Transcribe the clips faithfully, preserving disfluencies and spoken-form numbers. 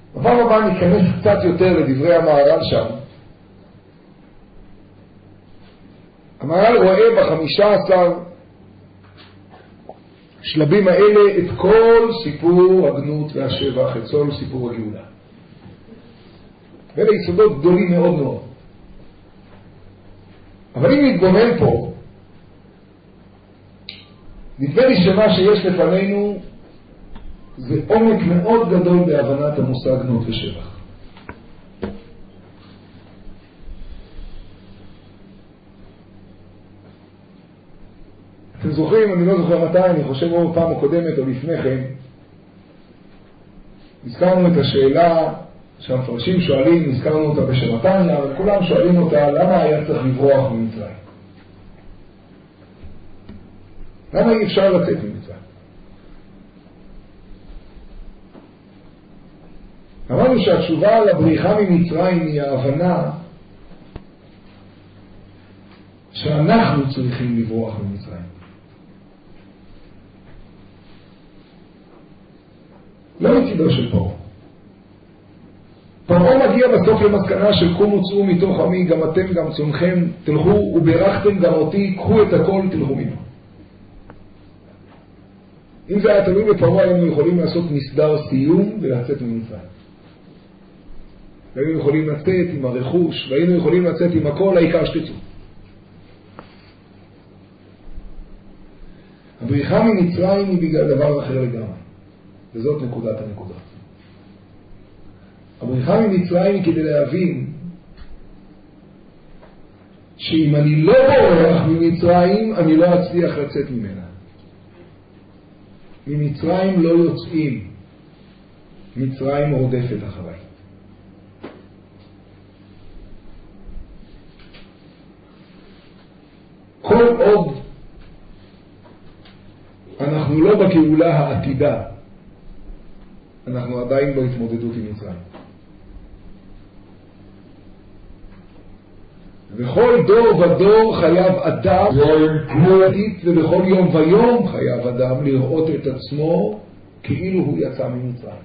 בפעם הבאה ניכנס קצת יותר לדברי המהר"ל שם. המהר"ל רואה בחמישה עשר שלבים האלה את כל סיפור הגנות והשבח, את כל סיפור הגאולה. ואלה יסודות גדולים מאוד מאוד. אבל אם נתבונן פה, נדמה לי שמה שיש לפנינו זה עומק מאוד גדול בהבנת המושג גנות ושבח. אתם זוכרים, אני לא זוכר מתי, אני חושב או פעם הקודמת או לפני כן, הזכרנו את השאלה שהמפרשים שואלים, הזכרנו אותה בשם התניא, אבל כולם שואלים אותה, למה היה צריך לברוח ממצרים? למה אי אפשר לצאת ממצרים? אמרנו שהתשובה לבריחה ממצרים היא ההבנה שאנחנו צריכים לברוח ממצרים. לא מצידו של פרעה. פרעה מגיע בסוף למסקנה של קומו צאו מתוך עמי, גם אתם גם צאנכם, תלכו וברכתם גם אותי, קחו את הכל, תלכו ממנו. אם זה היה תלוי בפרעה, היינו יכולים לעשות מסדר סיום ולצאת ממצרים. והיינו יכולים לצאת עם הרכוש, והיינו יכולים לצאת עם הכל, העיקר שתצאו. הבריחה ממצרים היא בגלל דבר אחר לגמרי. וזאת נקודת הנקודה. הבריחה ממצרים היא כדי להבין שאם אני לא בורח ממצרים, אני לא אצליח לצאת ממנה. ממצרים לא יוצאים. מצרים רודפת אחריי. כל עוד אנחנו לא בגאולה העתידה, אנחנו עדיין בהתמודדות עם מצרים. בכל דור ודור חייב אדם, ובכל יום ויום חייב אדם לראות את עצמו כאילו הוא יצא ממצרים.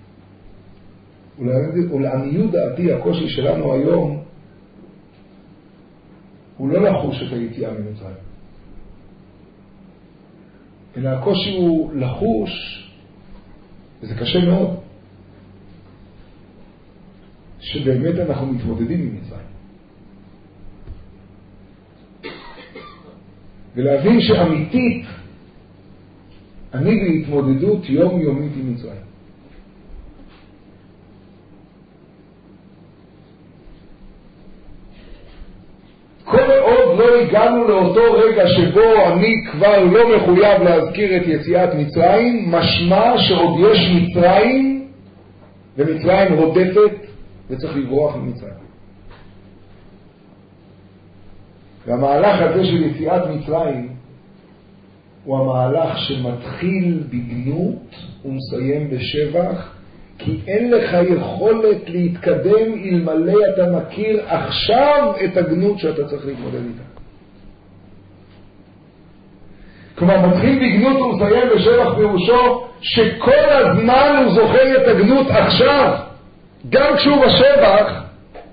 ולעניות דעתי הקושי שלנו היום הוא לא לחוש את היציאה ממצרים, אלא הקושי הוא לחוש, וזה קשה מאוד, שבאמת אנחנו מתמודדים עם מצרים. ולהבין שאמיתית אני בהתמודדות יום יומית עם מצרים. כל עוד לא הגענו לאותו רגע שבו אני כבר לא מחויב להזכיר את יציאת מצרים, משמע שעוד יש מצרים, ומצרים רודפת וצריך לברוח ממצרים. והמהלך הזה של יציאת מצרים הוא המהלך שמתחיל בגנות ומסיים בשבח, כי אין לך יכולת להתקדם אלמלא אתה מכיר עכשיו את הגנות שאתה צריך להתמודד איתה. כלומר, מתחיל בגנות ומסיים בשבח פירושו שכל הזמן הוא זוכר את הגנות עכשיו, גם כשהוא בשבח.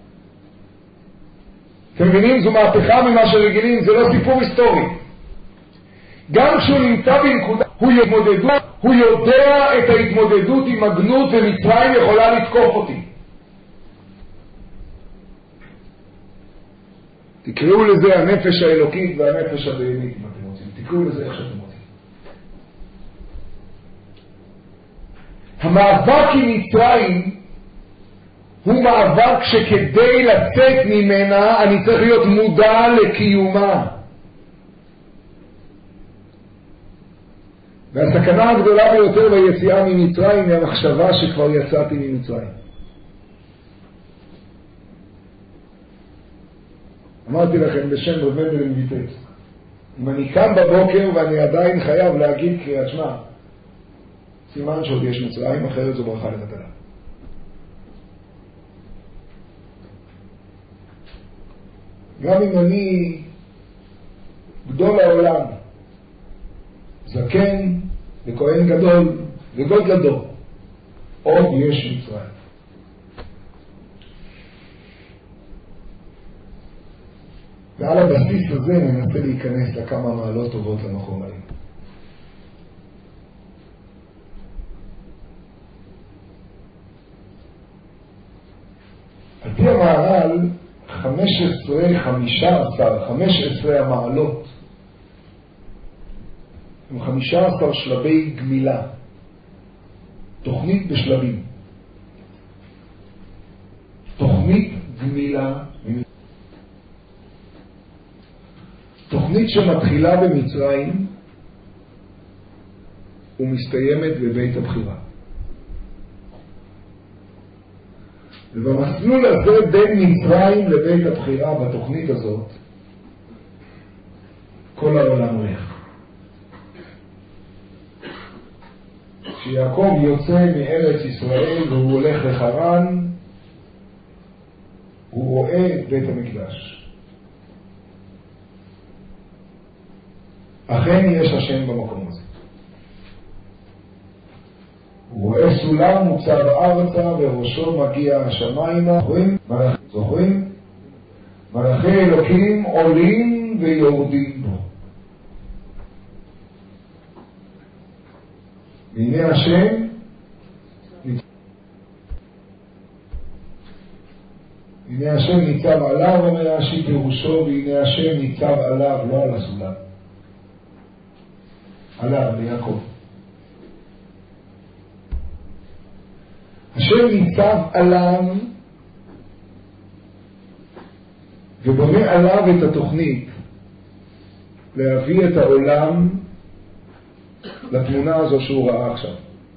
אתם מבינים? זו מהפכה ממה שרגילים, זה לא סיפור היסטורי. גם כשהוא נמצא בנקודה, הוא יתמודדות, הוא יודע את ההתמודדות עם הגנות, ומצרים יכולה לתקוף אותי. תקראו לזה הנפש האלוקית והנפש הבהמית, אם אתם רוצים. תקראו לזה איך שאתם רוצים. המאבק עם מצרים הוא מאבק שכדי לצאת ממנה אני צריך להיות מודע לקיומה. והסכנה הגדולה ביותר ביציאה ממצרים היא המחשבה שכבר יצאתי ממצרים. אמרתי לכם בשם רב מנדל ויטץ, אם אני קם בבוקר ואני עדיין חייב להגיד קריאת שמע, סימן שעוד יש מצרים, אחרת זו ברכה לבטלה. גם אם אני גדול העולם, זקן וכהן גדול וגודל הדור, עוד יש מצרים. ועל הבסיס הזה ננסה להיכנס לכמה מעלות טובות למקום האלה. על פי המהר"ל, חמש עשרה, חמישה עשר, חמש עשרה המעלות הם חמישה עשר שלבי גמילה, תוכנית בשלבים. תוכנית גמילה, תוכנית שמתחילה במצרים ומסתיימת בבית הבחירה. ובמסלול הזה בין מצרים לבית הבחירה בתוכנית הזאת כל העולם הולך. כשיעקב יוצא מארץ ישראל והוא הולך לחרן, הוא רואה את בית המקדש. אכן יש השם במקום הזה. הוא רואה סולם מוצב ארצה וראשו מגיע השמיימה. זוכרים? זוכרים? מלאכי אלוקים עולים ויורדים בו. והנה השם והנה השם ניצב עליו, אומר רש"י פירושו, והנה השם ניצב עליו, לא על הסולם, עליו, ליעקב. השם ניצב עליו ובונה עליו את התוכנית להביא את העולם לתמונה הזו שהוא ראה עכשיו.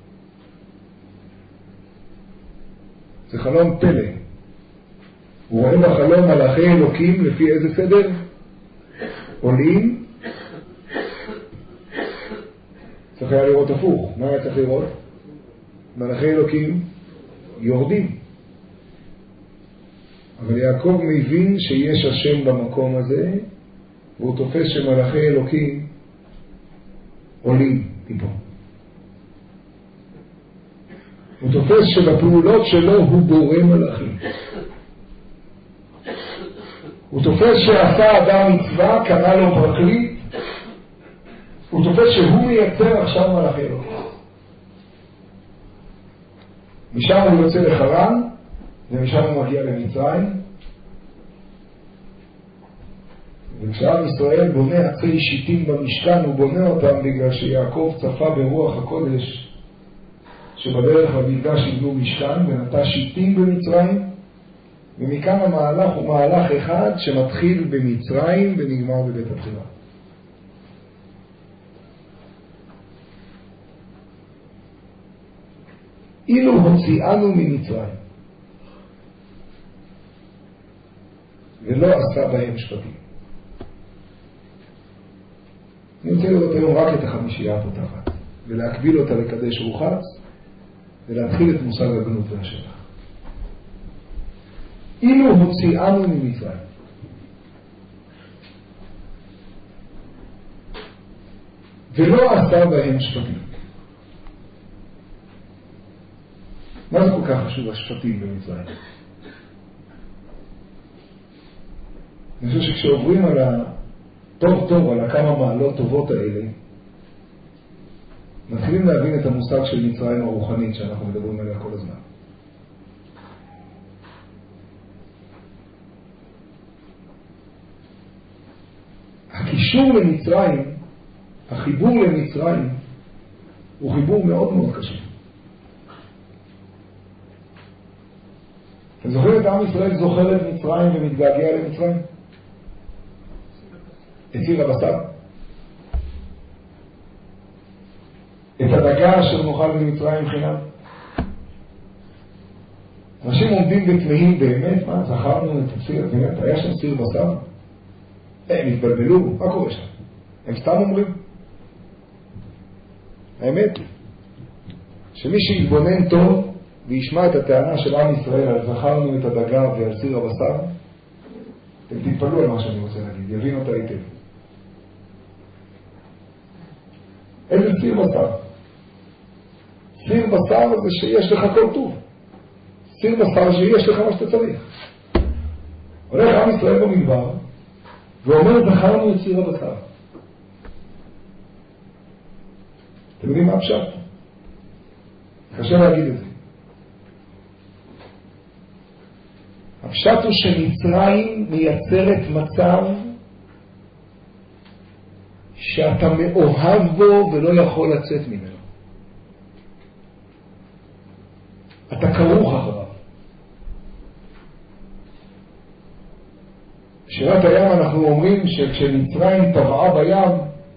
זה חלום פלא. הוא רואה בחלום מלאכי אלוקים לפי איזה סדר? עולים. צריך היה לראות הפוך. מה היה צריך לראות? מלאכי אלוקים יורדים. אבל יעקב מבין שיש השם במקום הזה, והוא תופס שמלאכי אלוקים עולים טיפה. הוא תופס שבפעולות שלו הוא בורא מלאכים. הוא תופס שעשה אדם מצווה, קרא לו פרקליט. הוא תופס שהוא מייצר עכשיו מלאכי אלוקים. משם הוא יוצא לחרן, ומשם הוא מגיע למצרים. וכשעם ישראל בונה עצי שיטים במשכן, הוא בונה אותם בגלל שיעקב צפה ברוח הקודש שבדרך למקדש יבנו משכן ונטע שיטים במצרים, ומכאן המהלך הוא מהלך אחד שמתחיל במצרים ונגמר בבית הבחירה. אילו הוציאנו ממצרים ולא עשה בהם שפטים. אני רוצה לראות היום רק את החמישייה הפותחת ולהקביל אותה לקדש רוחץ ולהתחיל את מושג הגנות והשבח. אילו הוציאנו ממצרים ולא עשה בהם שפטים. מה זה כל כך חשוב השפטים במצרים? אני חושב שכשעוברים על הטוב טוב, על הכמה מעלות טובות האלה, מתחילים להבין את המושג של מצרים הרוחנית שאנחנו מדברים עליה כל הזמן. הקישור למצרים, החיבור למצרים, הוא חיבור מאוד מאוד קשה. אתם זוכרים את עם ישראל זוכר את מצרים ומתגעגע למצרים? את סיר הבשר? את הדגה אשר נאכל במצרים חינם? אנשים עומדים ותמהים באמת, מה? זכרנו את הסיר, באמת, היה שם סיר בשר? הם התבלבלו, מה קורה שם? הם סתם אומרים? האמת היא שמי שיתבונן טוב וישמע את הטענה של עם ישראל על זכרנו את הדגה ועל סיר הבשר, אתם תתפלו על מה שאני רוצה להגיד, יבין אותה היטב. איזה סיר בשר? סיר בשר זה שיש לך כל טוב. סיר בשר שיש לך מה שאתה צריך. הולך עם ישראל במדבר, ואומר, זכרנו את סיר הבשר. אתם יודעים מה הפשט? קשה להגיד את זה. הפשט הוא שמצרים מייצרת מצב שאתה מאוהב בו ולא יכול לצאת ממנו. אתה כרוך אחריו. בשירת הים אנחנו אומרים שכשמצרים טבעה בים,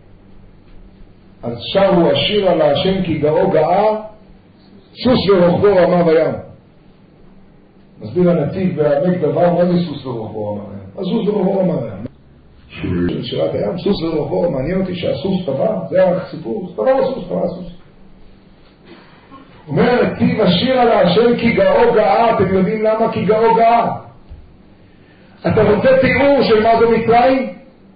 אז שרו השיר על השם כי גאו גאה, סוס ורוחבו רמה בים. מסביר הנציב בעמק דבר, מה זה סוס ורוחבו רמה בים? אז סוס ורוחבו רמה בים. שירת הים, סוס ורוחבו, מעניין אותי שהסוס טבע, זה הסיפור, טבע הסוס, טבע הסוס. אומר הנציב השיר על השם כי גאו גאה, אתם יודעים למה כי גאו גאה? אתה רוצה תיאור של מה זה מצרים?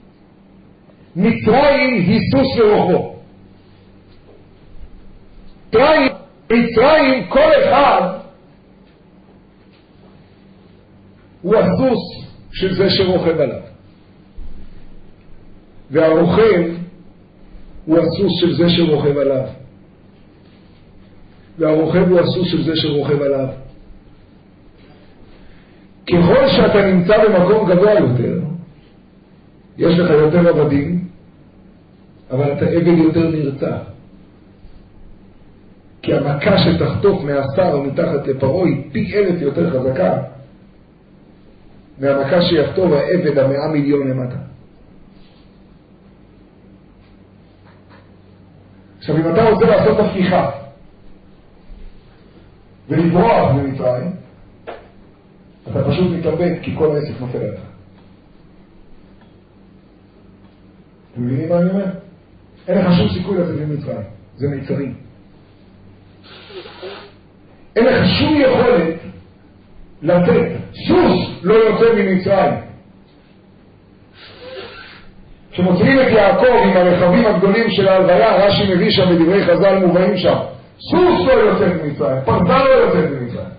מצרים היא סוס ורוחבו. מצרים, מצרים כל אחד הוא הסוס של זה שרוכב עליו. והרוכב הוא הסוס של זה שרוכב עליו. והרוכב הוא הסוס של זה שרוכב עליו. ככל שאתה נמצא במקום גבוה יותר, יש לך יותר עבדים, אבל אתה עבד יותר נרצח. כי המכה שתחטוף מהשר או מתחת לפרעה היא פי אלף יותר חזקה מהמכה שיחטוף העבד המאה מיליון למטה. עכשיו אם אתה רוצה לעשות הפיכה ולברוח ממצרים, אתה פשוט מתאבד כי כל העסק נופל עליך. אתם מבינים מה אני אומר? אין לך שום סיכוי לצאת ממצרים, זה מיצרים. אין לך שום יכולת לצאת. סוס לא יוצא ממצרים. כשמוצאים את יעקב עם הרכבים הגדולים של ההלוויה, רש"י מביא שם בדברי חז"ל מובאים שם, סוס לא יוצא ממצרים, פרסה לא יוצא ממצרים.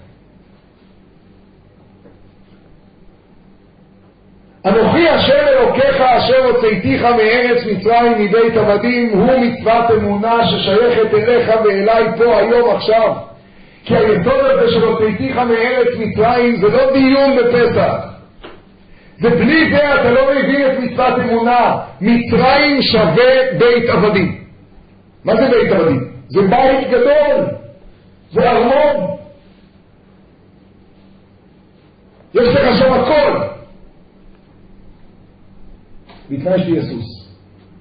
אנוכי השם אלוקיך אשר הוצאתיך מארץ מצרים מבית עבדים, הוא מצוות אמונה ששייכת אליך ואליי פה היום עכשיו. כי היסוד הזה של הוצאתיך מארץ מצרים זה לא דיון בפסח. זה בלי זה אתה לא מבין את מצוות אמונה. מצרים שווה בית עבדים. מה זה בית עבדים? זה בית גדול. זה ארמון. יש לך שם הכל. בתנאי שתהיה סוס.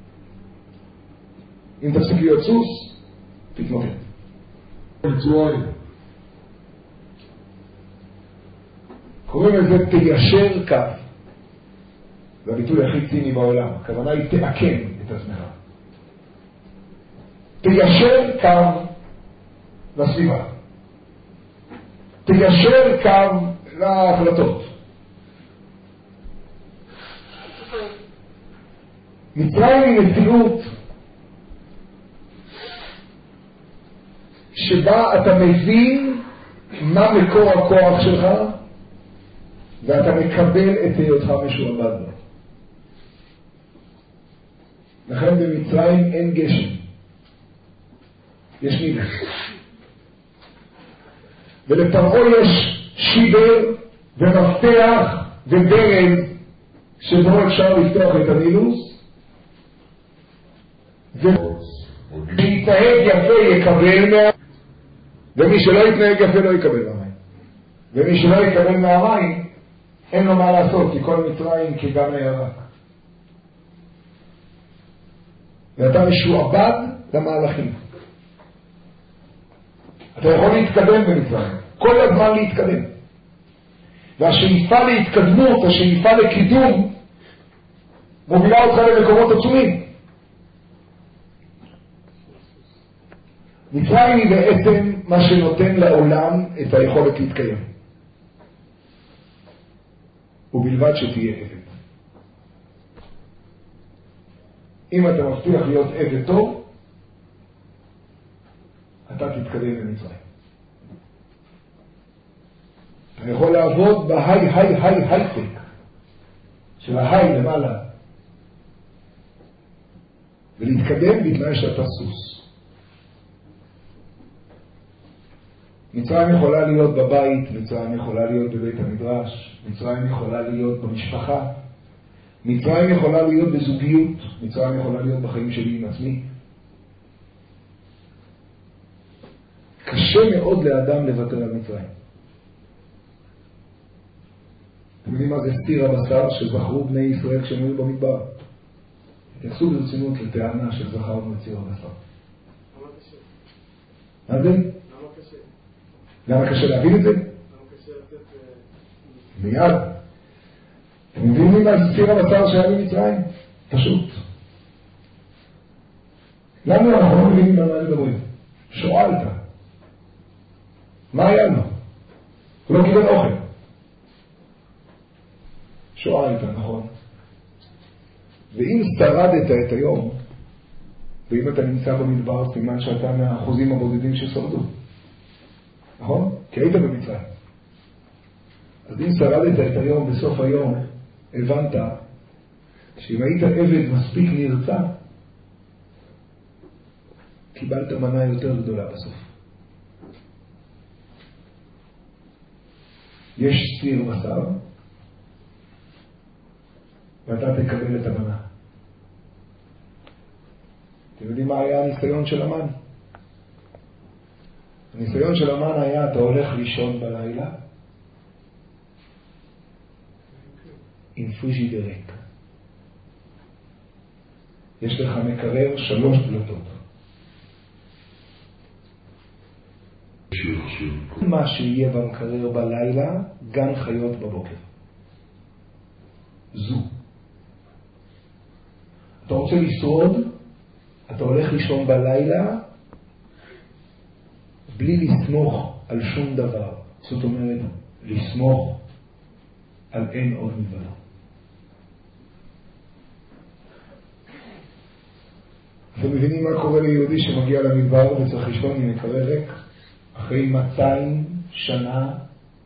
אם תפסיק להיות סוס, תתמודד. מצרים. קוראים לזה תיישר קו. זה הביטוי הכי ציני בעולם. הכוונה היא תעקם את עצמך. תיישר קו לסביבה. תיישר קו להחלטות. מצרים היא מציאות שבה אתה מבין מה מקור הכוח שלך ואתה מקבל את היותך משועבד לו. לכן במצרים אין גשם, יש נידח. ולפרעה יש שיבר ומפתח וברז שבו אפשר לפתוח את הנילוס, ומי יתנהג יפה יקבל מה... ומי שלא יתנהג יפה לא יקבל מהמים. ומי שלא יקבל מהמים אין לו מה לעשות, כי כל מצרים כגם הירק. ואתה משועבד למהלכים. אתה יכול להתקדם במצרים, כל הזמן להתקדם. והשאיפה להתקדמות, השאיפה לקידום, מובילה אותך למקומות עצומים. מצרים היא בעצם מה שנותן לעולם את היכולת להתקיים. ובלבד שתהיה עבד. אם אתה מבטיח להיות עבד טוב, אתה תתקדם במצרים. אתה יכול לעבוד בהיי היי היי הייטק של ההיי למעלה ולהתקדם בתנאי שאתה סוס. מצרים יכולה להיות בבית, מצרים יכולה להיות בבית המדרש, מצרים יכולה להיות במשפחה, מצרים יכולה להיות בזוגיות, מצרים יכולה להיות בחיים שלי עם עצמי. קשה מאוד לאדם לוותר על מצרים. אתם יודעים מה זה סתיר הבשר שזכרו בני ישראל כשהם היו במדבר? התייחסו ברצינות לטענה של זכרנו את סתיר הבשר. למה קשה? מה זה? למה קשה? למה קשה להבין את זה? למה קשה לתת... מיד. אתם מבינים מה סתיר הבשר שהיה במצרים? פשוט. למה אנחנו לא מבינים על מה מדברים? שואלת. מה היה לו? הוא לא קיבל אוכל. שואלת, נכון. ואם שרדת את היום, ואם אתה נמצא במדבר, סימן שאתה מהאחוזים הבודדים ששרדו. נכון? כי היית במצרים. אז אם שרדת את היום, בסוף היום, הבנת שאם היית עבד מספיק נרצה, קיבלת מנה יותר גדולה בסוף. יש סתיר בשר, ואתה תקבל את המנה. אתם יודעים מה היה הניסיון של המן? הניסיון של המן היה, אתה הולך לישון בלילה עם פריג'ידר. יש לך מקרר שלוש דלתות. מה שיהיה במקרר בלילה, גן חיות בבוקר. זו. אתה רוצה לשרוד, אתה הולך לישון בלילה בלי לסמוך על שום דבר. זאת אומרת, לסמוך על אין עוד מלבדו. אתם מבינים מה קורה ליהודי שמגיע למדבר וצריך לישון עם מקרר ריק? אחרי מאתיים שנה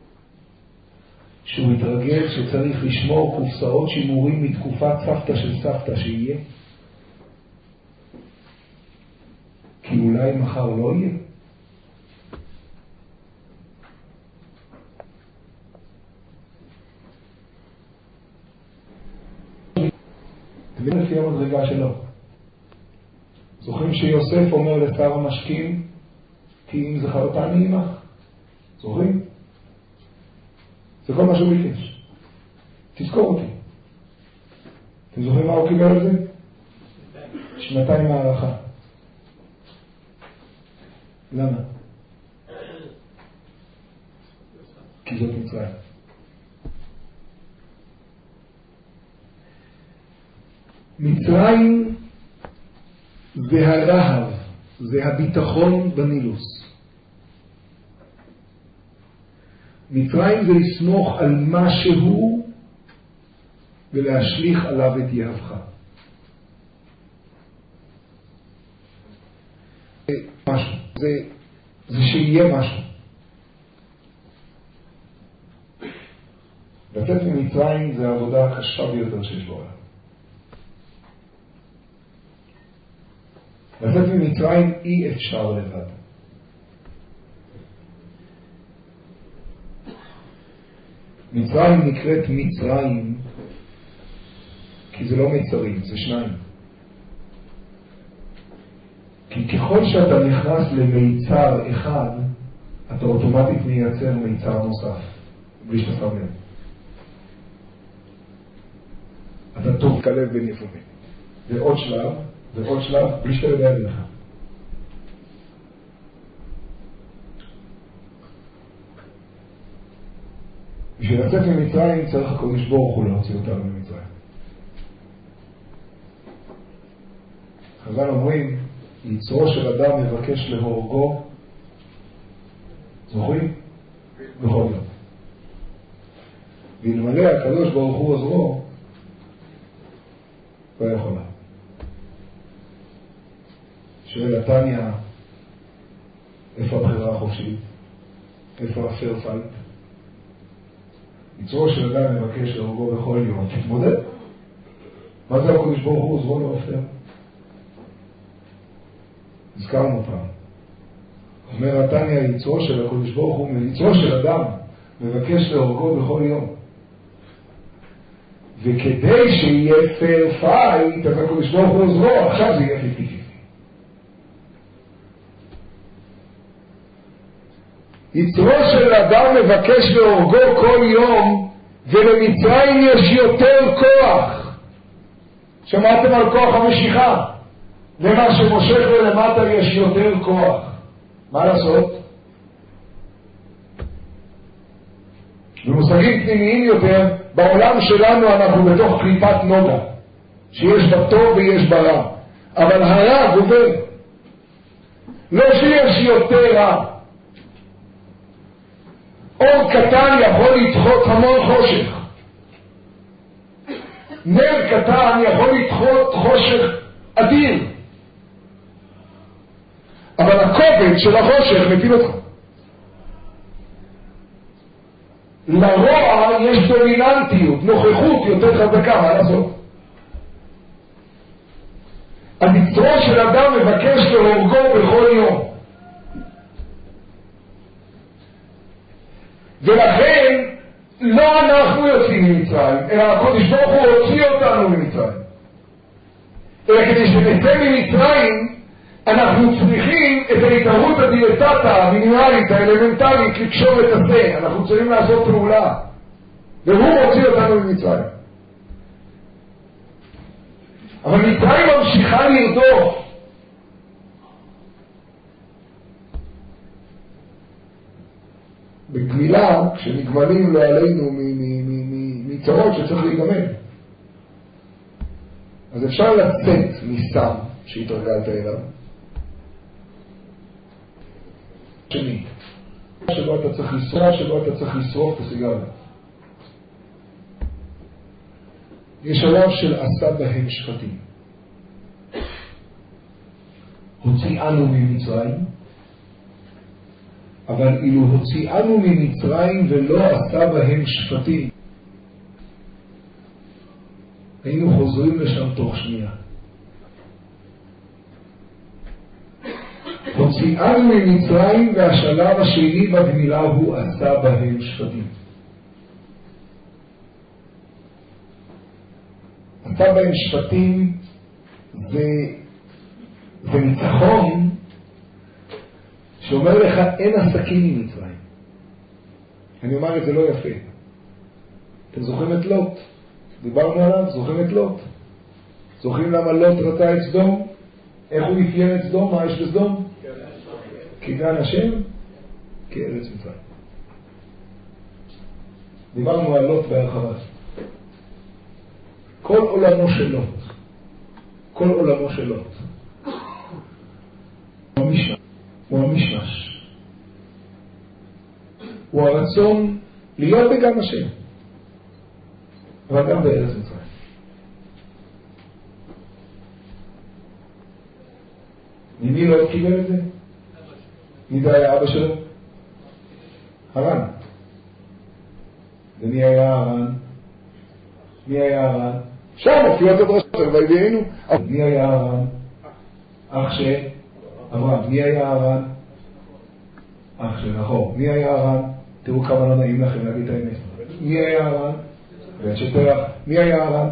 שהוא התרגל שצריך לשמור קופסאות שימורים מתקופת סבתא של סבתא שיהיה, כי אולי מחר לא יהיה. תבין לפי המדרגה שלו. זוכרים שיוסף אומר לשר המשקים, כי אם זכרתני עמך. זוכרים? זה כל מה שהוא ביקש. תזכור אותי. אתם זוכרים מה הוא קיבל על זה? שנתיים הערכה. למה? כי זאת מצרים. מצרים זה הרהב, זה הביטחון בנילוס. מצרים זה לסמוך על מה שהוא ולהשליך עליו את יהבך. זה משהו, זה, זה שיהיה משהו. לצאת ממצרים זה העבודה הקשה ביותר שיש בעולם. לצאת ממצרים אי אפשר לבד. מצרים נקראת מצרים כי זה לא מצרים, זה שניים. כי ככל שאתה נכנס למיצר אחד, אתה אוטומטית מייצר מיצר נוסף, בלי שאתה שם לב. אתה טוב כלב בין יפומים. ועוד שלב, ועוד שלב, בלי שאתה יודע לך. בשביל לצאת ממצרים צריך הקדוש ברוך הוא להוציא אותנו ממצרים. חז"ל אומרים, יצרו של אדם מבקש להורגו, זוכרים? בכל יום. ואלמלא הקדוש ברוך הוא עזרו, לא יכולה. שואל התניא, איפה הבחירה החופשית? איפה הפייר פייט? יצרו של אדם מבקש להורגו בכל יום, תתמודד. מה זה הקדוש ברוך הוא? עזרו לא הפייר. הזכרנו פעם. אומר התניא, יצרו של הקדוש ברוך הוא, יצרו של אדם, מבקש להורגו בכל יום. וכדי שיהיה פייר פייט, אז הקדוש ברוך הוא עוזרו, עכשיו זה יהיה חמישים חמישים. יצרו של אדם מבקש להורגו כל יום, ולמצרים יש יותר כוח. שמעתם על כוח המשיכה? למה שמושך ולמטה יש יותר כוח. מה לעשות? במושגים פנימיים יותר, בעולם שלנו אנחנו בתוך קליפת נוגה, שיש בה טוב ויש בה רע. אבל הרע גובר. לא שיש יותר רע. אור קטן יכול לדחות המון חושך. נר קטן יכול לדחות חושך אדיר. אבל הכובד של החושך מפיל אותך. לרוע יש דומיננטיות, נוכחות יותר חזקה, מה לעשות? היצרו של אדם מבקש להורגו בכל יום. ולכן לא אנחנו יוצאים ממצרים, אלא הקדוש ברוך הוא הוציא אותנו ממצרים. אלא כדי שנצא ממצרים, אנחנו צריכים את ההתערות הדילטטה, המינימלית, האלמנטלית, לקשור את הפה. אנחנו צריכים לעשות פעולה. והוא מוציא אותנו ממצרים. אבל מצרים ממשיכה לרדוף. בגמילה, כשנגמלים לא עלינו מצרות שצריך להיגמל. אז אפשר לצאת מסתם שהתרגלת אליו. שני, שבו אתה צריך לשרוף, שבו אתה צריך לשרוף את הסיגריה. יש שלב של עשה בהם שפטים. הוציאנו ממצרים, אבל אילו הוציאנו ממצרים ולא עשה בהם שפטים, היינו חוזרים לשם תוך שנייה. הוציאנו ממצרים, והשלב השני בגמילה הוא עשה בהם שפטים. עשה בהם שפטים זה, זה ניצחון שאומר לך אין עסקים ממצרים. אני אומר את זה לא יפה. אתם זוכרים את לוט? דיברנו עליו, זוכרים את לוט? זוכרים למה לוט רצה את סדום? איך הוא אפיין את סדום? מה יש בסדום? כגן השם? כארץ מצרים. דיברנו על לוט בהרחבה. כל עולמו של לוט, כל עולמו של לוט הוא המשמש, הוא המשמש, הוא הרצון להיות בגן השם, אבל גם בארץ מצרים. ממי לא קיבל את זה? מי זה היה אבא שלו? הרן. ומי היה הרן? מי היה הרן? שם מופיעות הדרשות, ויביאנו. מי היה הרן? אח של אברהם. מי היה הרן? אח של נחור. מי היה הרן? תראו כמה לא נעים לכם להגיד את האמת. מי היה הרן? בן של תרח. מי היה הרן?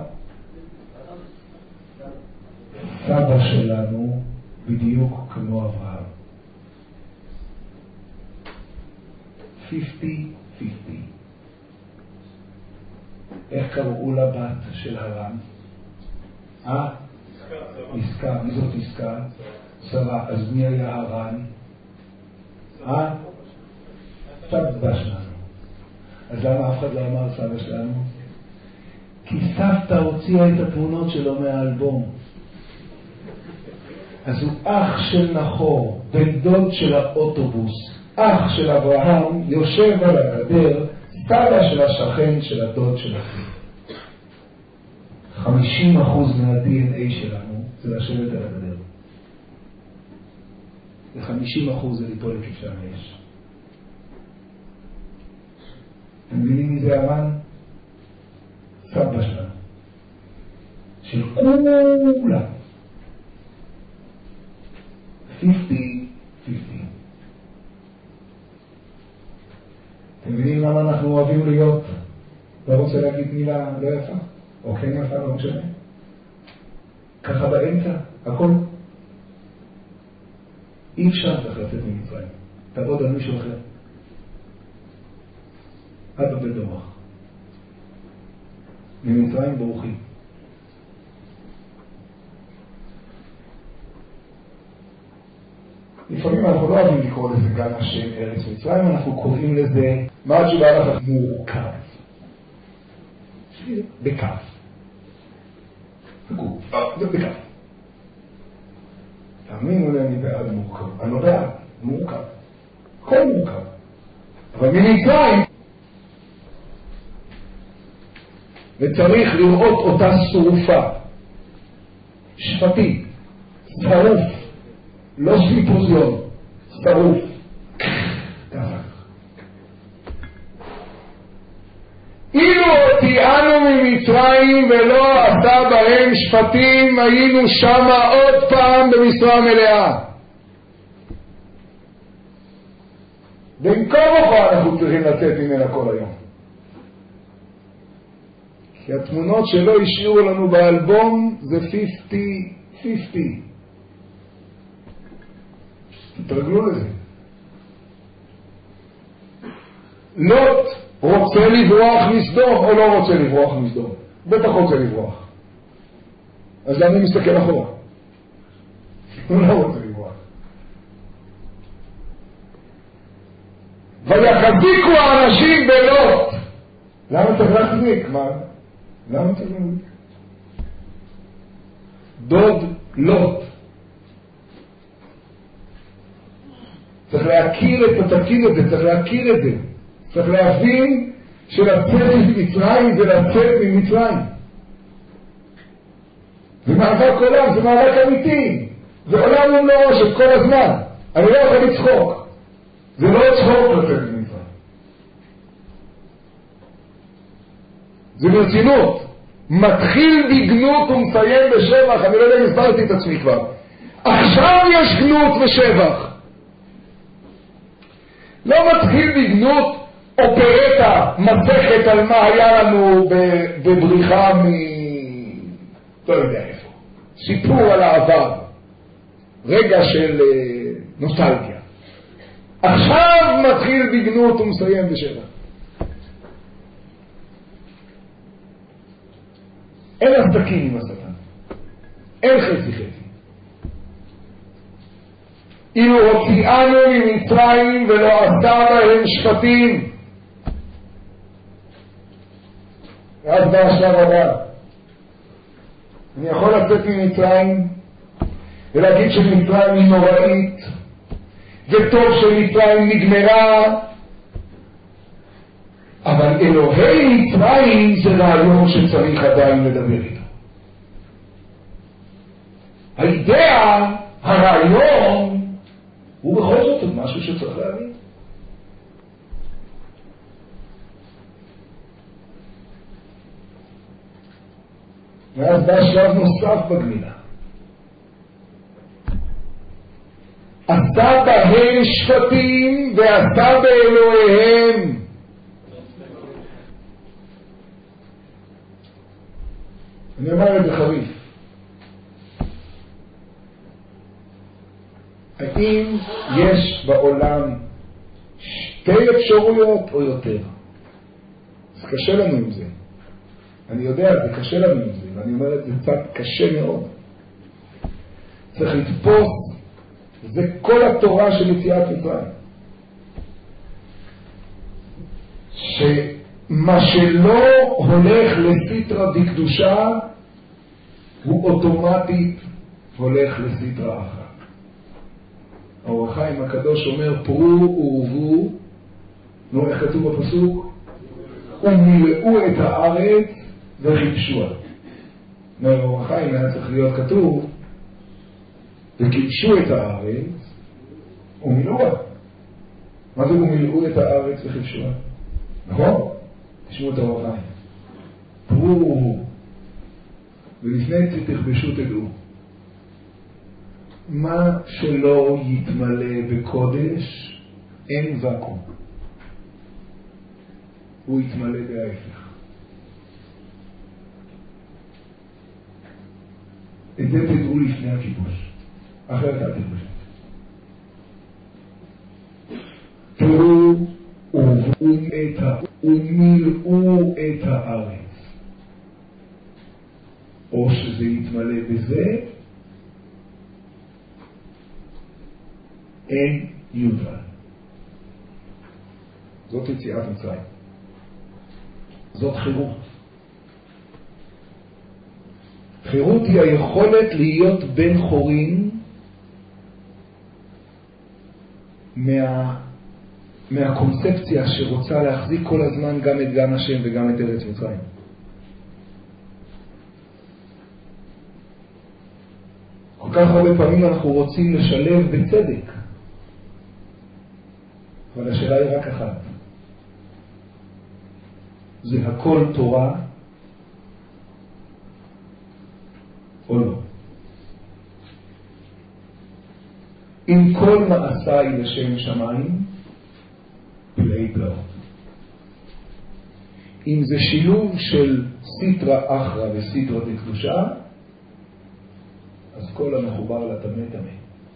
סבא שלנו בדיוק כמו אברהם. חמישים חמישים. איך קראו לבת של הרן? אה? עסקה. מי זאת עסקה? שרה. אז מי היה הרן? אה? סבא שלנו. אז למה אף אחד לא אמר סבא שלנו? כי סבתא הוציאה את התמונות שלו מהאלבום. אז הוא אח של נחור, בן דוד של האוטובוס, אח של אברהם, יושב על הגדר, סבא של השכן של הדוד של אחי. חמישים אחוז מה-די אן איי שלנו זה לשבת על הגדר. ו-חמישים אחוז זה ליפול לכבשן האש. אתם מבינים מי זה הרן? סבא שלנו. של כולם. חמישים חמישים חמישים. אתם מבינים למה אנחנו אוהבים להיות? לא רוצה להגיד מילה לא יפה? או כן יפה, לא משנה. ככה באמצע, הכל. אי אפשר צריך לצאת ממצרים. תעבוד על מישהו אחר. עד בבית דורח. ממצרים ברוכים. לפעמים אנחנו לא אוהבים לקרוא לזה גן השם ארץ מצרים, אנחנו קוראים לזה, מה התשובה לך? מורכב. בכף. זה בכף. תאמינו לי, אני בעד מורכב. אני לא בעד, מורכב. הכל מורכב. אבל ממצרים, וצריך לראות אותה שרופה, שפטית, שרוף, לא סימפוזיון, שרוף. ככה. אילו הוציאנו ממצרים ולא עשה בהם שפטים, היינו שמה עוד פעם במשרה מלאה. במקום אוכל אנחנו צריכים לצאת ממנה כל היום. כי התמונות שלא השאירו לנו באלבום זה חמישים חמישים. תתרגלו לזה. לוט רוצה לברוח מסדום או לא רוצה לברוח מסדום? בטח רוצה לברוח. אז למה אני מסתכל אחורה? הוא לא רוצה לברוח. ויחזיקו האנשים בלוט. למה צריך להחזיק? מה? למה צריך להחזיק? דוד לוט. צריך להכיר את התפקיד הזה, צריך להכיר את זה. צריך להבין שלצאת ממצרים זה לצאת ממצרים. זה מאבק עולם, זה מאבק אמיתי. זה עולם ומלואו של כל הזמן. אני לא יכול לצחוק. זה לא צחוק לצאת ממצרים. זה ברצינות. מתחיל בגנות ומסיים בשבח. אני לא יודע אם הסברתי את עצמי כבר. עכשיו יש גנות ושבח. לא מתחיל בגנות אופרטה, מסכת על מה היה לנו בבריחה מ... לא יודע איפה. סיפור על העבר. רגע של נוסטלגיה. עכשיו מתחיל בגנות ומסיים בשבח. אין עסקים עם השטן. אין חצי חצי. אילו הוציאנו ממצרים ולא עשה בהם שפטים. ואז בא השלב הבא. אני יכול לצאת ממצרים ולהגיד שמצרים היא נוראית וטוב שמצרים נגמרה, אבל אלוהי מצרים זה רעיון שצריך עדיין לדבר איתו. האידאה, הרעיון, הוא בכל זאת עוד משהו שצריך להבין. ואז בא שלב נוסף בגמילה. עשה בהם שפטים ועשה באלוהיהם. אני אומר את זה חריף. האם יש בעולם שתי אפשרויות או יותר? זה קשה לנו עם זה. אני יודע, זה קשה לנו עם זה, ואני אומר את זה קצת קשה מאוד. צריך לתפוס, זה כל התורה של יציאת מצרים. שמה שלא הולך לסטרא דקדושה, הוא אוטומטית הולך לסטרא אחת. האור החיים הקדוש אומר, פרו ורבו, נו, איך כתוב בפסוק? ומילאו את הארץ וכיבשוה. האור החיים היה צריך להיות כתוב, וכיבשו את הארץ ומילאוה. מה זה ומילאו את הארץ וכיבשוה? נכון? תשמעו את האור החיים. פרו ורבו. ולפני תכבשו תדעו. מה שלא יתמלא בקודש, אין וקום. הוא יתמלא בהפך. את זה תדעו לפני הכיבוש. אחרת אל תדעו. תראו ומילאו את הארץ. או שזה יתמלא בזה, אין יובל. זאת יציאת מצרים. זאת חירות. חירות היא היכולת להיות בן חורין מה, מהקונספציה שרוצה להחזיק כל הזמן גם את גן השם וגם את ארץ מצרים. כל כך הרבה פעמים אנחנו רוצים לשלב בצדק, אבל השאלה היא רק אחת. זה הכל תורה או לא? אם כל מעשיי לשם שמיים, פלאי פלאות. אם זה שילוב של סיטרא אחרא וסיטרא דקדושה, אז כל המחובר לטמא טמא.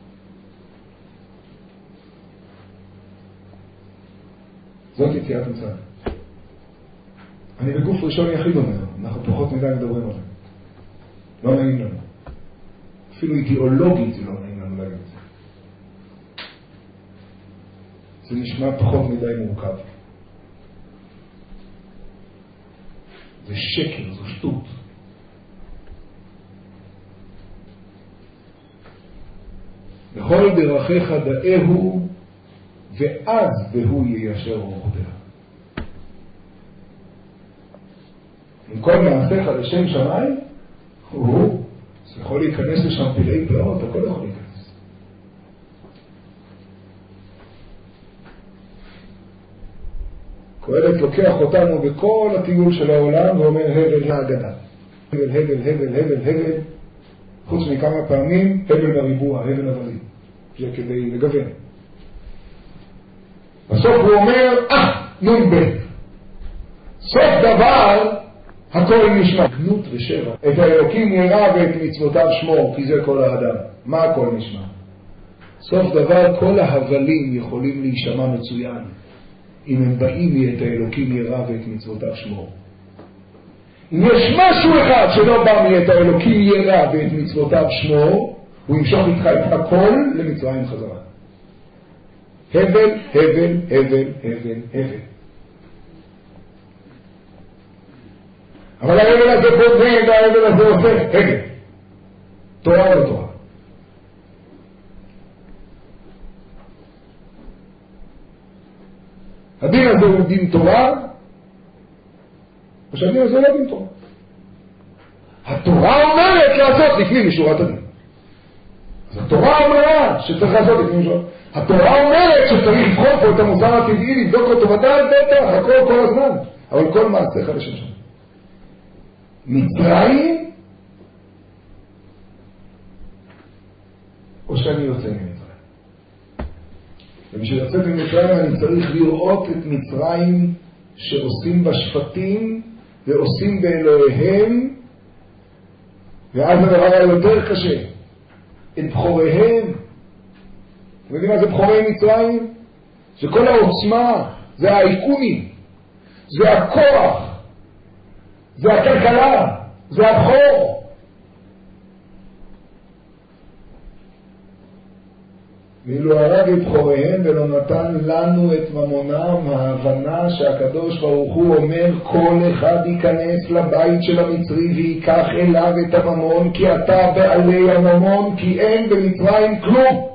זאת יציאת מצרים. אני בגוף ראשון יחיד אומר, אנחנו פחות מדי מדברים על זה. לא נעים לנו. אפילו אידיאולוגית זה לא נעים לנו להגיד את זה. זה נשמע פחות מדי מורכב. זה שקר, זו שטות. בכל דרכיך דאהו, ואז והוא יישר אורחותיך. עם כל מעשיך לשם שמיים, הוא, זה יכול להיכנס לשם פלאי פלאות, הכל יכול להיכנס. קהלת לוקח אותנו בכל הטיול של העולם ואומר הבל האגדה. הבל, הבל, הבל, הבל, הבל, חוץ מכמה פעמים, הבל בריבוע, הבל הבלים. זה כדי לגוון. בסוף הוא אומר, אה, נון בית. סוף דבר, הכל נשמע. גנות ושבע. את האלוקים ירא ואת מצוותיו שמור, כי זה כל האדם. מה הכל נשמע? סוף דבר, כל ההבלים יכולים להישמע מצוין, אם הם באים מאת האלוקים ירא ואת מצוותיו שמור. אם יש משהו אחד שלא בא מאת האלוקים ירא ואת מצוותיו שמור, הוא ימשוך איתך את הכל למצרים חזרה. הבל, הבל, הבל, הבל, הבל. אבל ההבל הזה בונה וההבל הזה עושה הבל. תורה או תורה. הדין הזה הוא דין תורה, ושהדין הזה לא דין תורה. התורה אומרת לעשות לפנים משורת הדין. אז התורה אומרת שצריך לעשות לפנים משורת. התורה אומרת שצריך לבחור פה את המוסר הטבעי, לבדוק אותו ודעת בטח, הכל כל הזמן. אבל כל מעשיך לשם שם. מצרים, או שאני יוצא ממצרים. ובשביל לצאת ממצרים אני צריך לראות את מצרים שעושים בשפטים ועושים באלוהיהם, ואז הדבר היותר קשה, את בחוריהם. אתם יודעים מה זה בחורי מצרים? זה כל העוצמה, זה האיקונים, זה הכוח, זה הכלכלה, זה הבחור. ואילו הרג את בחוריהם ולא נתן לנו את ממונם, ההבנה שהקדוש ברוך הוא אומר כל אחד ייכנס לבית של המצרי ויקח אליו את הממון, כי אתה בעלי הממון, כי אין במצרים כלום.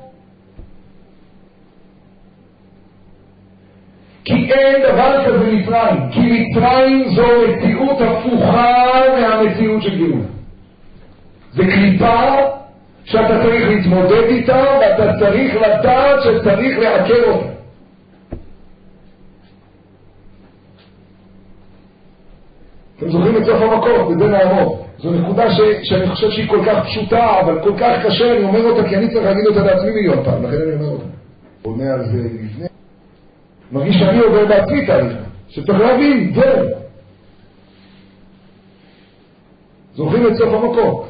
כי אין דבר כזה מצרים, כי מצרים זו מציאות הפוכה מהמציאות של גאולה. זה קליפה שאתה צריך להתמודד איתה, ואתה צריך לדעת שצריך לעקר אותה. אתם זוכרים את סוף המקור, וזה נעמוד. זו נקודה ש, שאני חושב שהיא כל כך פשוטה, אבל כל כך קשה, אני אומר אותה כי אני צריך להגיד אותה לעצמי מיליון פעם, לכן אני אומר אותה. עונה על זה לפני. מרגיש שאני עובר בעצמי תהליך, שצריך להבין, זהו. זוכרים את סוף המכות.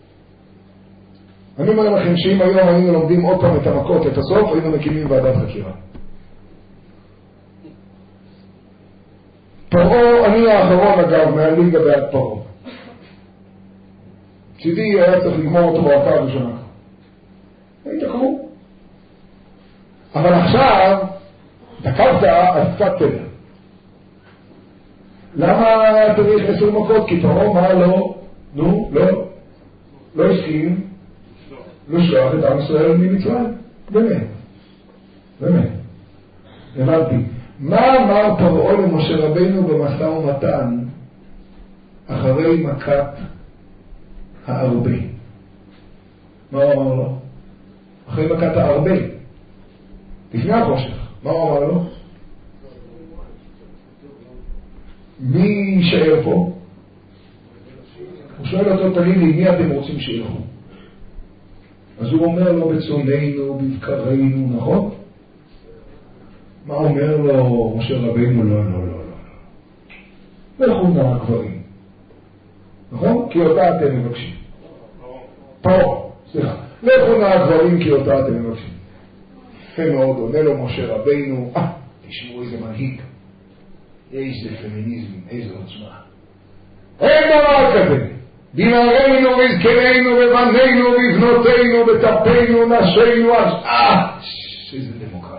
אני אומר לכם שאם היום היינו לומדים עוד פעם את המכות, את הסוף, היינו מקימים ועדת חקירה. פרעה, אני האחרון אגב, מהליגה בעד פרעה. צידי היה צריך לגמור אותו בעקה הראשונה. היית קרוא. אבל עכשיו, תקבת, אז קצת תדר. למה צריך עשר מכות? כי פרעה מה לא? נו, לא. לא הסכים לשלוח את עם ישראל ממצרים. באמת. באמת. הבנתי. מה אמר פרעה למשה רבינו במשא ומתן אחרי מכת הארבה? מה הוא אמר לו? אחרי מכת הארבה. לפני החושך. מה הוא אמר לו? מי יישאר פה? הוא שואל אותו, תגיד לי, מי אתם רוצים שילכו? אז הוא אומר לו, בצוננו, בבקרנו, נכון? מה אומר לו משה רבינו? לא, לא, לא, לא. לכו נא הגברים. נכון? כי אותה אתם מבקשים. פרעה, סליחה. לכו נא הגברים כי אותה אתם מבקשים. יפה מאוד, עונה לו משה רבינו, אה, תשמעו איזה מנהיג. איזה פמיניזם, איזה עוצמה. אין דבר כזה. בנערינו וזקנינו ובנינו ובבנותינו וטפנו נשינו אז אה, איזה דמוקרט.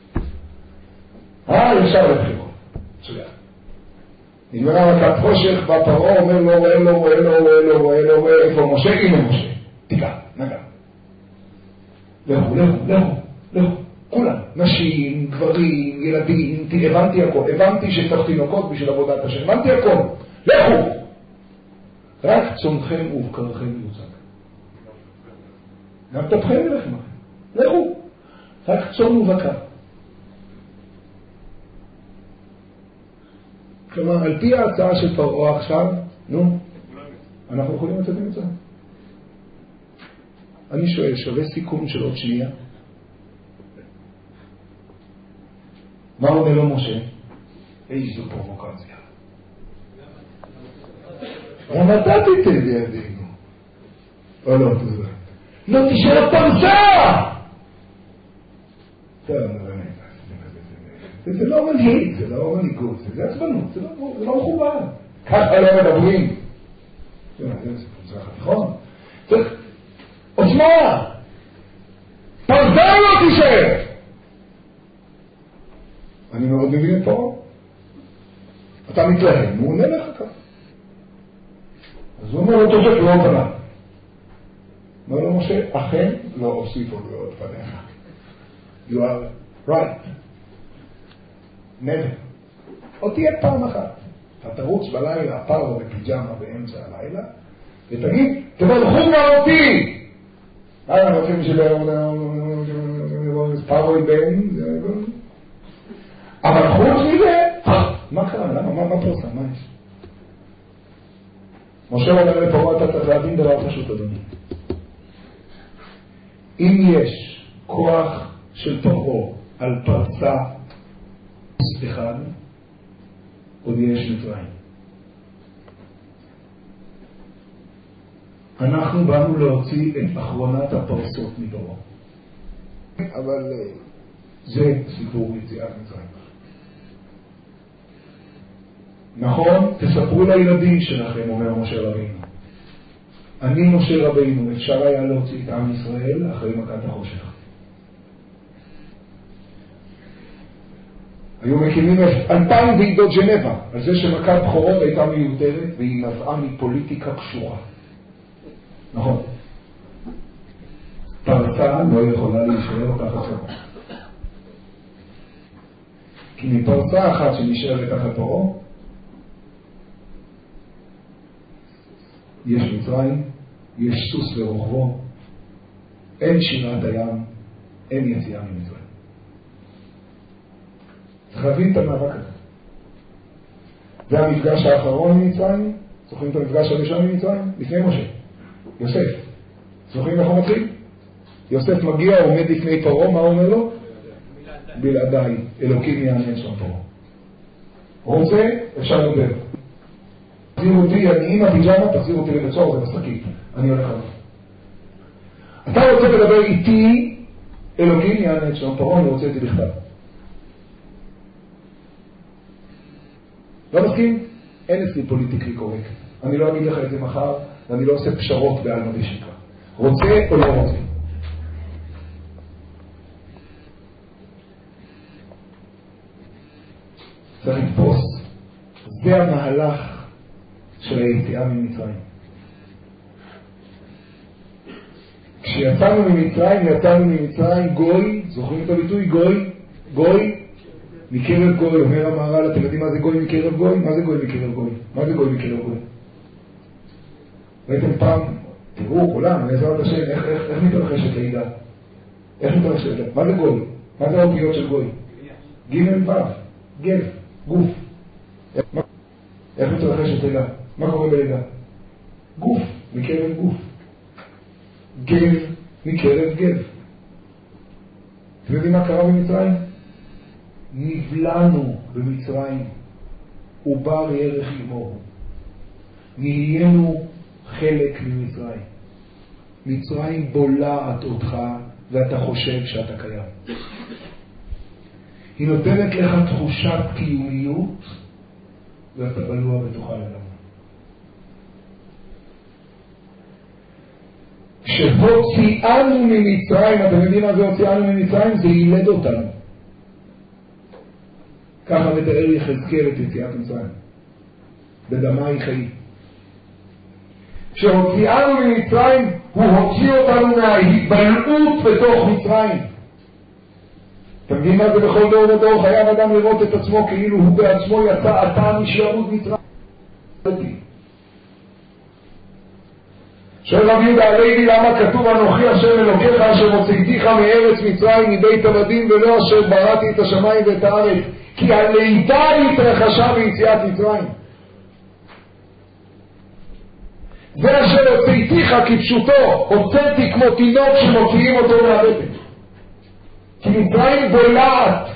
אה, ישר לבחירות. מצוין. נגמרה מכת חושך, בא פרעה אומר לו, רואה לו, רואה לו, רואה לו, רואה לו, רואה איפה משה? הנה משה. תיקע, נגע. לכו, לכו, לכו, לכו. כולם, נשים, גברים, ילדים, הבנתי הכל. הבנתי שצריך תינוקות בשביל עבודת השם. הבנתי הכל. לכו. רק צונכם ובקרכם יוצג. גם תפכם ילכם. לכו. רק צון ובקר. כלומר, על פי ההצעה של פרעה עכשיו, נו, אנחנו יכולים לצאת ממצרים. אני שואל, שווה סיכום של עוד שנייה? מה עונה לו משה? איזו פרובוקציה. גם אתה תיתן בידינו. או לא, תודה. לא תשאר פרסה! זה לא מנהיג, זה לא מנהיגות, זה עצבנות, זה לא מכובד. ככה לא מדברים. זה חתיכון. צריך עוצמה! פרסה לא תשאר! אני מאוד מבין את פרעה. אתה מתלהם, הוא עונה לך ככה. אז הוא אומר לו, תושק לא פנה. אומר לו משה, אכן לא אוסיפו לעוד פניך. You are right. never. עוד תהיה פעם אחת. אתה תרוץ בלילה, פרו בפיג'מה באמצע הלילה, ותגיד, תבלחו גם אותי! מה רוצים שפרו יבן? אבל חוץ מזה, מה קרה? למה? מה פרסה? מה יש? משה אומר לפרעה, אתה צריך להבין דבר פשוט, אדוני. אם יש כוח של פרעה על פרסה אחד, עוד יש מצרים. אנחנו באנו להוציא את אחרונת הפרסות מפרעה. אבל זה סיפור יציאת מצרים. נכון? תספרו לילדים שלכם, אומר משה רבינו. אני משה רבינו, אפשר היה להוציא את עם ישראל אחרי מכת החושך. היו מקימים אלפיים ועידות ג'נבה, על זה שמכת בכורות הייתה מיותרת והיא נבעה מפוליטיקה קשורה. נכון. פרסה לא יכולה להישאר תחת פרעה. כי מפרסה אחת שנשארת תחת פרעה, יש מצרים, יש סוס ורוחבו, אין שירת הים, אין יציאה ממצרים. צריך להבין את המאבק הזה. זה המפגש האחרון ממצרים, זוכרים את המפגש הראשון ממצרים? לפני משה. יוסף. זוכרים איך הוא מתחיל? יוסף מגיע, עומד לפני פרעה, מה הוא אומר לו? בלעדיי, אלוקים יענה שם פרעה. רוצה, אפשר לדבר. תחזיר אותי, אני עם הפיג'מה, תחזיר אותי לבית סוהר, זה בשקית. אני הולך עליו. אתה רוצה לדבר איתי, אלוקים יענה שם פרעה, אני רוצה איתי בכתב. לא מסכים? אין אצלי פוליטיקלי קורקט. אני לא אגיד לך את זה מחר, ואני לא עושה פשרות בעלמא דשיקרא. רוצה או לא רוצה? צריך לתפוס. זה המהלך של היציאה ממצרים. כשיצאנו ממצרים, יצאנו ממצרים גוי, זוכרים את הביטוי? גוי, גוי, מקרב גוי, אומר המהר"ל, אתם יודעים מה זה גוי מקרב גוי? מה זה גוי מקרב גוי? מה זה גוי מקרב גוי? ראיתם פעם, תראו כולם, בעזרת השם, איך, איך, איך מתרחשת לידה? איך מתרחשת לידה? מה זה גוי? מה זה האותיות של גוי? ג' ו', גב, גוף. איך מתרחשת לידה? מה קורה בלידה? גוף, מקרב גוף. גב, מקרב גב. אתם יודעים מה קרה במצרים? נבלענו במצרים, ובר ירח ימור. נהיינו חלק ממצרים. מצרים בולעת אותך, ואתה חושב שאתה קיים. היא נותנת לך תחושת קיומיות, ואתה בלוע בתוכה לגמרי. כשהוציאנו ממצרים, אתם יודעים מה זה הוציאנו ממצרים? זה ילד אותנו. ככה מתאר יחזקאל את יציאת מצרים. בדמי חיי. כשהוציאנו ממצרים, הוא הוציא אותנו מההתבלעות בתוך מצרים. אתם יודעים מה זה בכל דור ודור? חייב אדם לראות את עצמו כאילו הוא בעצמו יצא עתה משעבוד מצרים. שואל רבי יהודה הלוי, למה כתוב אנוכי השם אלוקיך אשר הוצאתיך מארץ מצרים מבית עבדים ולא אשר בראתי את השמיים ואת הארץ? כי הלידה התרחשה ביציאת מצרים. זה אשר הוצאתיך כפשוטו, הוצאתי כמו תינוק שמוציאים אותו מהבטן. כי מצרים בולעת.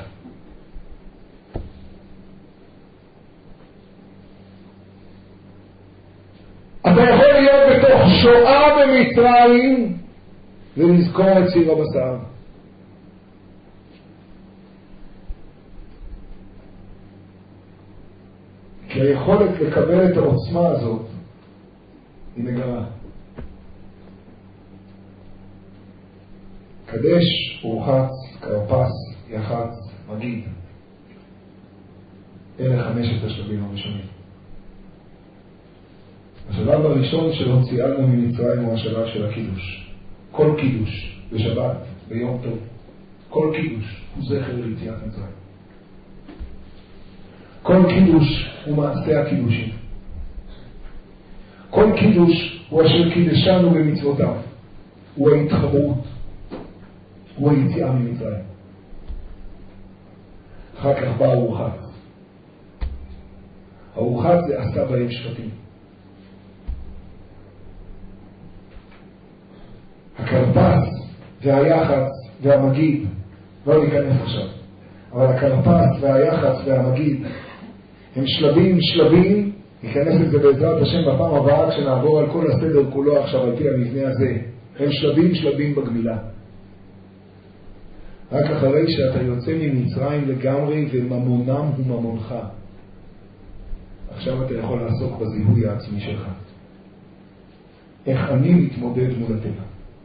אתה יכול להיות בתוך שואה במצרים ולזכור את סיר הבשר. כי היכולת לקבל את העוצמה הזאת היא מגרה. קדש, רוחץ, קרפס, יחץ, מגיד. אלה חמשת השלבים הראשונים. השלב הראשון של הוציאנו ממצרים הוא השלב של הקידוש. כל קידוש בשבת, ביום טוב, כל קידוש הוא זכר ליציאת מצרים. כל קידוש הוא מעשה הקידושים. כל קידוש הוא אשר קידשנו במצוותיו. הוא ההתחברות. הוא היציאה ממצרים. אחר כך בא הרוחץ. הרוחץ זה עשה בהם שפטים. הקרפס והיחץ והמגיד, לא ניכנס עכשיו, אבל הקרפס והיחץ והמגיד הם שלבים שלבים, ניכנס לזה בעזרת השם בפעם הבאה כשנעבור על כל הסדר כולו עכשיו על פי המבנה הזה. הם שלבים שלבים בגמילה. רק אחרי שאתה יוצא ממצרים לגמרי וממונם הוא ממונך, עכשיו אתה יכול לעסוק בזיהוי העצמי שלך. איך אני מתמודד מול הטבע,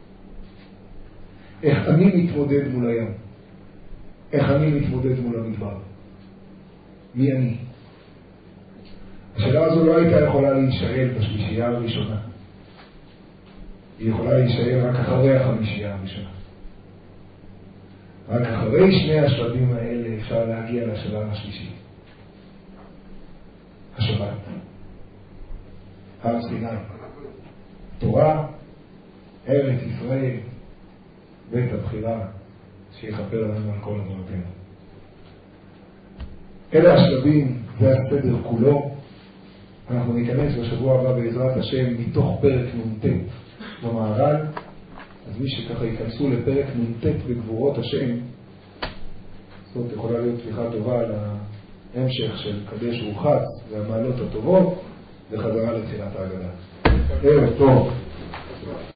איך אני מתמודד מול הים, איך אני מתמודד מול המדבר, מי אני? השאלה הזו לא הייתה יכולה להישאל בשלישייה הראשונה, היא יכולה להישאל רק אחרי החמישייה הראשונה. רק אחרי שני השלבים האלה אפשר להגיע לשלב השלישי, השבת, הר סיני, תורה, ארץ ישראל, בית הבחירה שיכפר לנו על כל עוונותינו. אלה השלבים, זה הסדר כולו. אנחנו ניכנס בשבוע הבא בעזרת השם מתוך פרק נ"ט במהר"ל. אז מי שככה ייכנסו לפרק נ"ט בגבורות השם, זאת יכולה להיות סליחה טובה על ההמשך של קדש ורחץ והמעלות הטובות וחזרה לתחילת ההגדה. ערב טוב.